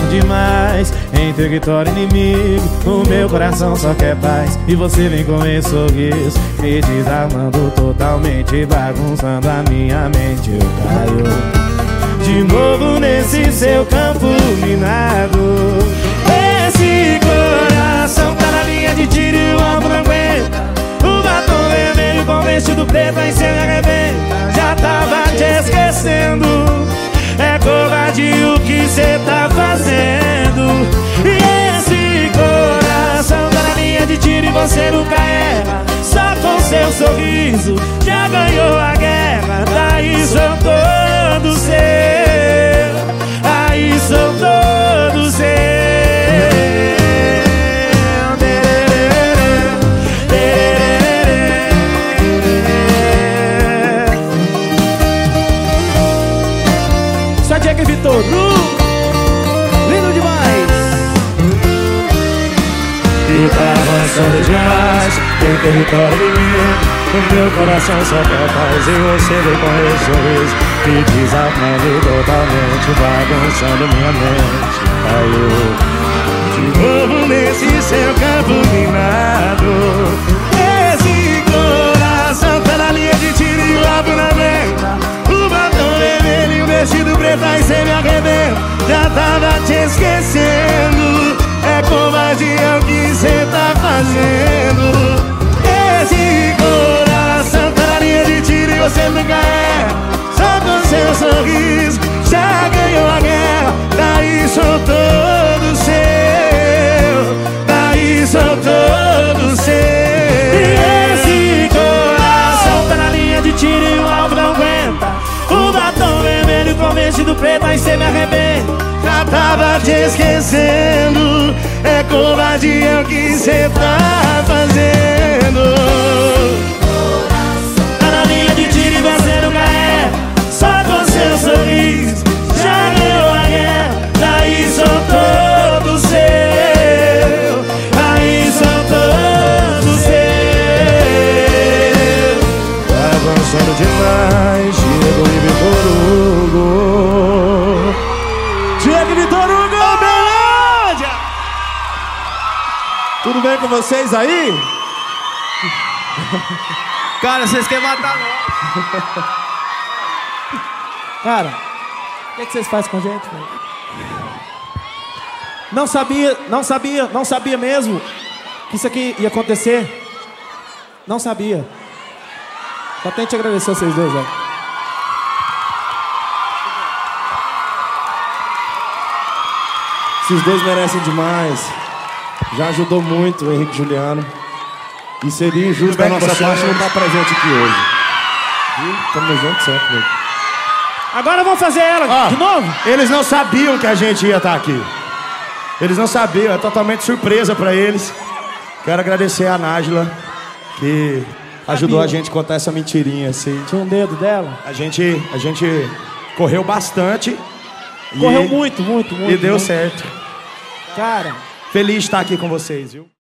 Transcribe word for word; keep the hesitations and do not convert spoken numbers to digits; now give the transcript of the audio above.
demais. Em território inimigo, o meu coração só quer paz. E você vem com esse sorriso, me desarmando totalmente, bagunçando a minha mente. Eu caio de novo nesse seu campo minado. Esse coração tá na linha de tiro e o alvo não aguenta. O batom vermelho com vestido preto aí cê me arrebenta. Já tava te esquecendo, é covardia o que cê tá fazendo. E esse coração tá na linha de tiro e você nunca erra. Só com seu sorriso já ganhou a guerra. Daí sou todo seu, aí sou todo seu. Só Jack Vitor, uh, lindo demais. E tá avançando demais, tem território inimigo. O meu coração só quer paz e você vem com esse sorriso, me desarmando totalmente, bagunçando minha mente. Caiu de novo nesse seu campo minado. Esse coração tá na linha de tiro e o alvo na venta. O batom vermelho e o vestido preto aí cê me arrebenta. Já tava te esquecendo, é covardia o que cê tá fazendo. Esse coração tá na linha de tiro e você nunca erra. Só com seu sorriso já ganhou a guerra. Daí sou todo seu, daí sou todo seu. E esse coração tá na linha de tiro e o alvo não aguenta. O batom vermelho com vestido preto aí cê me arrebenta. Já tava te esquecendo, é covardia o que cê tá fazendo. Tá na linha de tiro e você nunca erra. Só com seu sorriso já ganhou a guerra. Daí sou todo seu, aí sou todo seu. Tá avançando demais, Diego e Vitor Hugo. Diego e Vitor Hugo, Belândia! Tudo bem com vocês aí? Cara, vocês querem matar nós. Cara, o que, que vocês fazem com a gente, velho? Não sabia, não sabia, não sabia mesmo que isso aqui ia acontecer. Não sabia. Só tenho que te agradecer a vocês dois, velho. Esses dois merecem demais. Já ajudou muito o Henrique e Juliano. E seria injusto da nossa parte não estar presente aqui hoje. Viu? Tamo junto sempre, velho. Agora vamos fazer ela ah, de novo? Eles não sabiam que a gente ia estar aqui. Eles não sabiam, é totalmente surpresa pra eles. Quero agradecer a Nájila, que ajudou a gente a contar essa mentirinha assim. Tinha um dedo dela? A gente, a gente correu bastante. Correu e, muito, muito, muito. E deu muito certo. Cara, feliz de estar aqui com vocês, viu?